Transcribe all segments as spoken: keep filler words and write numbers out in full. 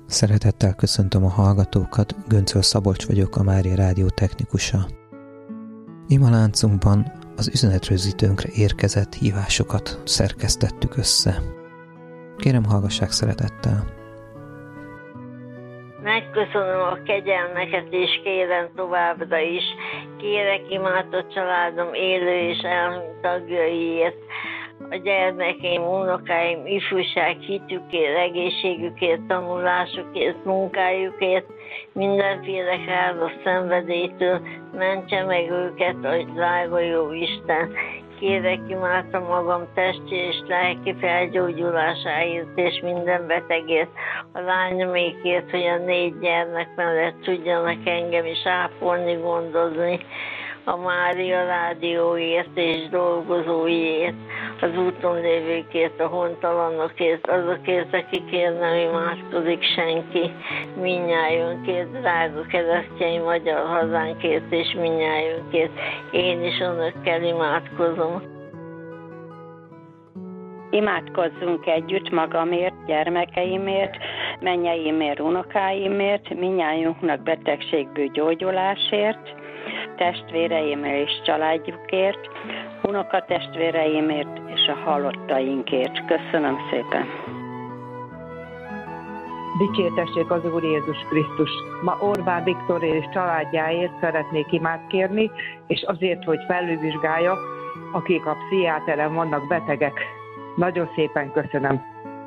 Szeretettel köszöntöm a hallgatókat, Göncöl Szabolcs vagyok, a Mária Rádió technikusa. Imaláncunkban az üzenetrögzítőnkre érkezett hívásokat szerkesztettük össze. Kérem, hallgassák szeretettel. Megköszönöm a kegyelmeket, és kérem továbbra is. Kérek imádott családom élő és elhunyt tagjaiért, a gyermekeim, unokáim, ifjúság hitükért, egészségükért, tanulásukért, munkájukért, mindenféle káros szenvedélytől mentse meg őket a drága jó Isten. Kérek imádtam magam testi és lelki felgyógyulásáért és minden betegért, a lányomékért, hogy a négy gyermek mellett tudjanak engem is ápolni, gondozni, a Mária Rádióért és dolgozóiért, az úton lévőkért, a hontalanokért, azokért, akikért nem imádkozik senki, mindnyájunkért, drága keresztény magyar hazánkért és mindnyájunkért. Én is önökkel imádkozom. Imádkozzunk együtt magamért, gyermekeimért, mennyeimért, unokáimért, mindnyájunknak betegségből gyógyulásért, testvéreimért és családjukért, unokatestvéreimért és a halottainkért. Köszönöm szépen! Dicsértessék az Úr Jézus Krisztus! Ma Orbán Viktor és családjáért szeretnék imát kérni, és azért, hogy felülvizsgálja, akik a pszichiáteren vannak betegek. Nagyon szépen köszönöm!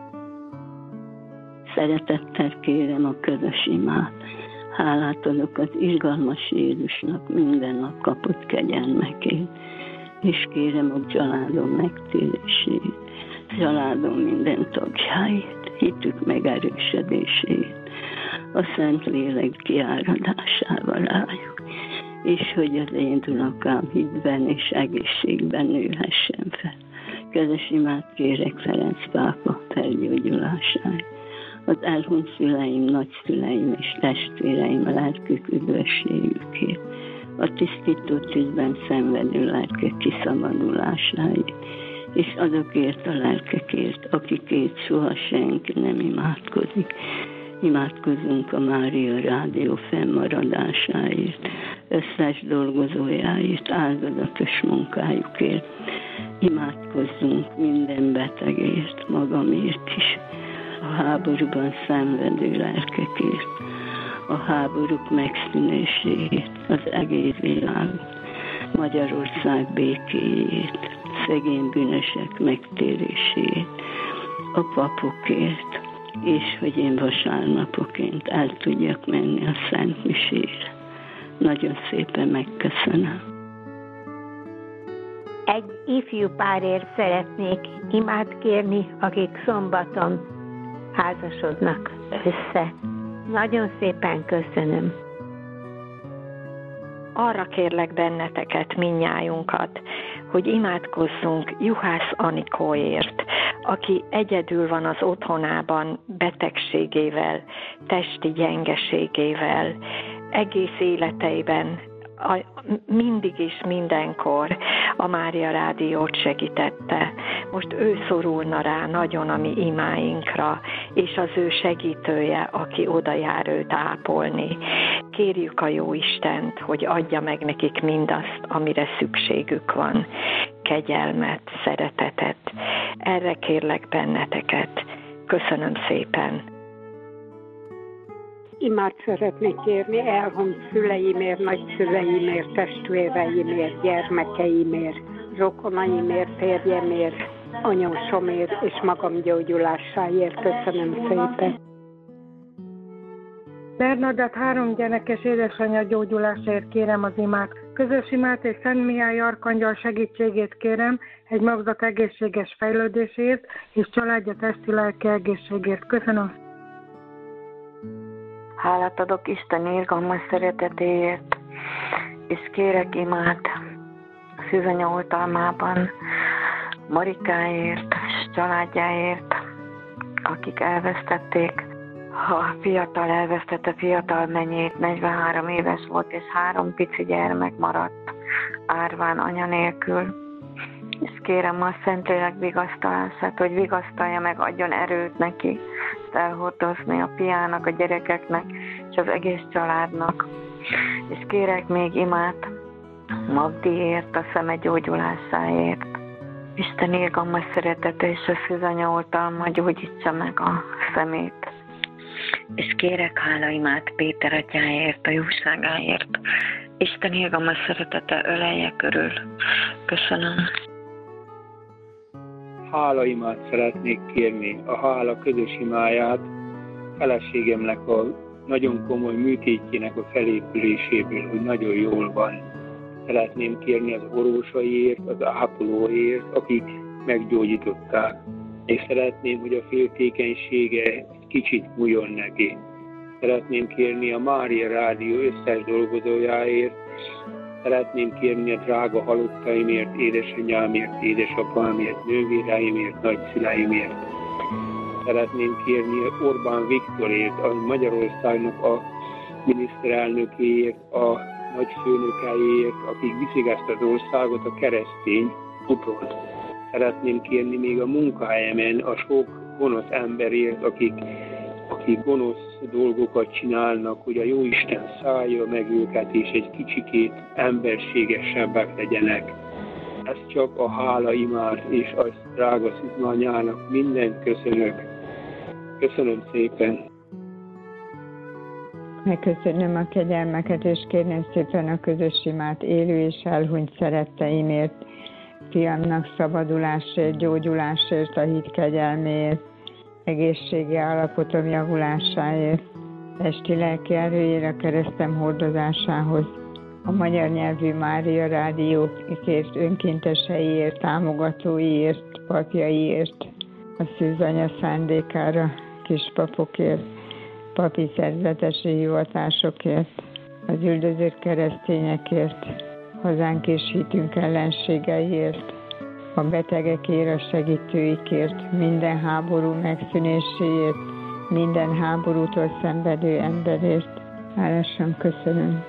Szeretettel kérem a közös imát. Hálát adok az izgalmas Jézusnak minden nap kapott kegyelmekért, és kérem a családom megtérését, családom minden tagjáért, hitük megerősödését, a Szent Lélek kiáradásával rájuk, és hogy az én unokám hitben és egészségben nőhessen fel. Közös imát kérek Ferenc pápa felgyógyulásáért, az elhunyt szüleim, nagyszüleim és testvéreim lelkük üdvösségükért, a tisztító tűzben szenvedő lelkek kiszabadulásáért, és azokért a lelkekért, akikért soha senki nem imádkozik. Imádkozunk a Mária Rádió fennmaradásáért, összes dolgozójáért, áldozatos munkájukért. Imádkozzunk minden betegért, magamért is, a háborúban szenvedő lelkekért, a háborúk megszűnéséért, az egész világ, Magyarország békéjét, szegény bűnösek megtéréséért, a papokért, és hogy én vasárnapoként el tudjak menni a Szent Misére. Nagyon szépen megköszönöm. Egy ifjú párért szeretnék imát kérni, akik szombaton házasodnak össze. Nagyon szépen köszönöm. Arra kérlek benneteket, mindnyájunkat, hogy imádkozzunk Juhász Anikóért, aki egyedül van az otthonában betegségével, testi gyengeségével, egész életeiben, a, mindig is mindenkor a Mária Rádiót segítette. Most ő szorulna rá nagyon a mi imáinkra, és az ő segítője, aki oda jár őt ápolni. Kérjük a jó Istent, hogy adja meg nekik mindazt, amire szükségük van. Kegyelmet, szeretetet. Erre kérlek benneteket. Köszönöm szépen. Imát szeretnék kérni elhunyt szüleimért, nagyszüleimért, testvéreimért, gyermekeimért, rokonaimért, férjemért, anyósomért és magam gyógyulásáért. Köszönöm szépen. Bernadett három gyerekes édesanyja gyógyulásáért kérem az imát. Közös imát és Szent Mihály arkangyal segítségét kérem egy magzat egészséges fejlődésért és családja testi-lelki egészségért. Köszönöm. Hálát adok Isten irgalmas szeretetéért, és kérek imát a szűzanya oltalmában Marikáért és családjáért, akik elvesztették. A fiatal elvesztette fiatal menyét, negyvenhárom éves volt, és három pici gyermek maradt árván anya nélkül. És kérem a Szentlélek vigasztalását, hogy vigasztalja meg, adjon erőt neki, kereszt elhordozni a piának, a gyerekeknek és az egész családnak. És kérek még imát Magdiért, a szeme gyógyulásáért. Isten irgalmas szeretete és a szűzanya oltalma gyógyítsa meg a szemét. És kérek hálaimát Péter atyáért, a jóságáért. Isten irgalmas szeretete ölelje körül. Köszönöm. Hálaimát szeretnék kérni, a hála közös imáját feleségemnek a nagyon komoly műtétjének a felépüléséből, hogy nagyon jól van. Szeretném kérni az orvosaiért, az ápolóért, akik meggyógyították. És szeretném, hogy a féltékenysége egy kicsit múljon neki. Szeretném kérni a Mária Rádió összes dolgozójáért, szeretném kérni a drága halottaimért, édesanyámért, édesapámért, nővéreimért, nagyszüleimért. Szeretném kérni Orbán Viktorért, a Magyarországnak a miniszterelnökéért, a nagyfőnökeiért, akik viszik ezt az országot a keresztény úton. Szeretném kérni még a munkahelyemen a sok gonosz emberért, akik, akik gonosz dolgokat csinálnak, hogy a Jóisten szállja meg őket, és egy kicsikét emberségesebbek legyenek. Ez csak a hála imát, és a drága Szűzanyának mindent köszönök. Köszönöm szépen! Megköszönöm a kegyelmeket, és kérném szépen a közös imát élő és elhunyt szeretteimért, fiamnak szabadulásért, gyógyulásért, a hit kegyelméért, egészségi állapotom javulásáért, testi-lelki erőjére, a keresztem hordozásához, a magyar nyelvű Mária Rádiókért, önkénteseiért, támogatóiért, papjaiért, a Szűzanya szándékára, kispapokért, papi szerzetesi hivatásokért, az üldözött keresztényekért, hazánk és hitünk ellenségeiért, a betegekért, a segítőikért, minden háború megszűnéséért, minden háborútól szenvedő emberért. Hálásan köszönöm.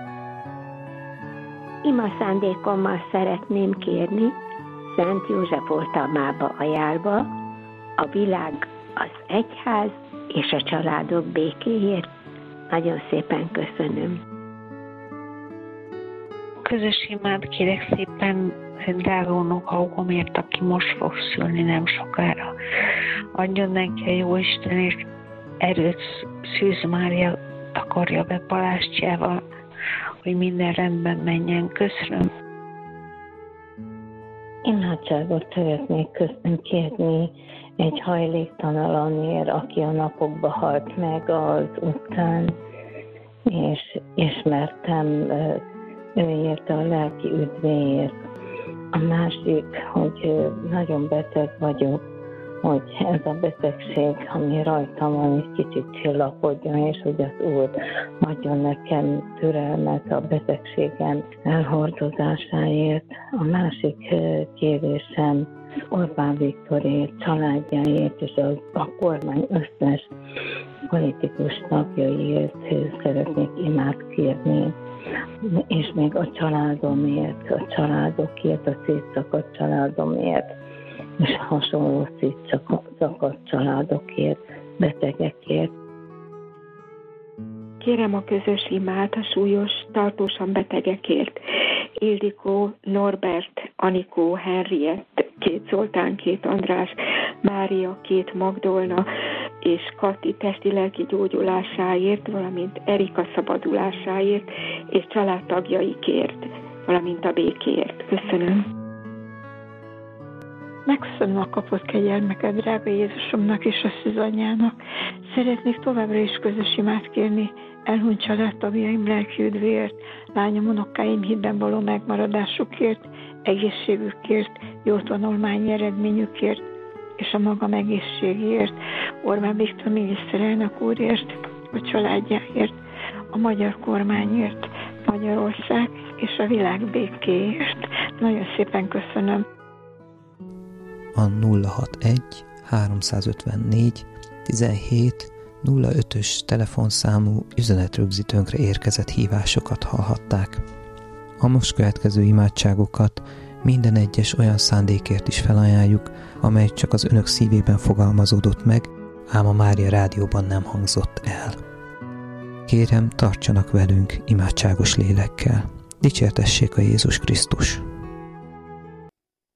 Ima szándékommal szeretném kérni, Szent József oltalmába ajánlva, a világ, az egyház és a családok békéért. Nagyon szépen köszönöm. Közös imát kérek szépen drága unokahúgomért, aki most fog szülni nem sokára. Adjon neki a Jóisten, és erőt Szűz Mária takarja be palástjával, hogy minden rendben menjen. Köszönöm. Imádságot szeretnék köszönni kérni egy hajléktalanért, aki a napokban halt meg az utcán, és ismertem őért a lelki üdvéért. A másik, hogy nagyon beteg vagyok, hogy ez a betegség, ami rajtam van, egy kicsit csillapodjon, és hogy az Úr adjon nekem türelmet a betegségem elhordozásáért. A másik kérésem Orbán Viktorért, családjáért és az, a kormány összes politikus tagjaiért szeretnék imát kérni. És még a családomért, a családokért, a szétszakadt családomért, és hasonló szétszakadt családokért, betegekért. Kérem a közös imát a súlyos, tartósan betegekért. Ildikó, Norbert, Anikó, Henriett, két Zoltán, két András, Mária, két Magdolna és Kati testi-lelki gyógyulásáért, valamint Erika szabadulásáért és családtagjaikért, valamint a békéért. Köszönöm. Megköszönöm a kapott kegyelmeket, drága Jézusomnak és a Szűzanyának. Szeretnék továbbra is közös imát kérni elhunyt családtagjaim lelki üdvéért, lányom, unokáim hitben való megmaradásukért, egészségükért, jó tanulmányi eredményükért és a magam egészségért, Orbán Viktor miniszterelnök úrért, a családjáért, a magyar kormányért, Magyarország és a világ békéért. Nagyon szépen köszönöm. A nulla hatvanegy háromszázötvennégy tizenhét nulla ötös telefonszámú üzenetrögzítőnkre érkezett hívásokat hallhatták. A most következő imádságokat minden egyes olyan szándékért is felajánljuk, amely csak az önök szívében fogalmazódott meg, ám a Mária rádióban nem hangzott el. Kérem, tartsanak velünk imádságos lélekkel. Dicsértessék a Jézus Krisztus!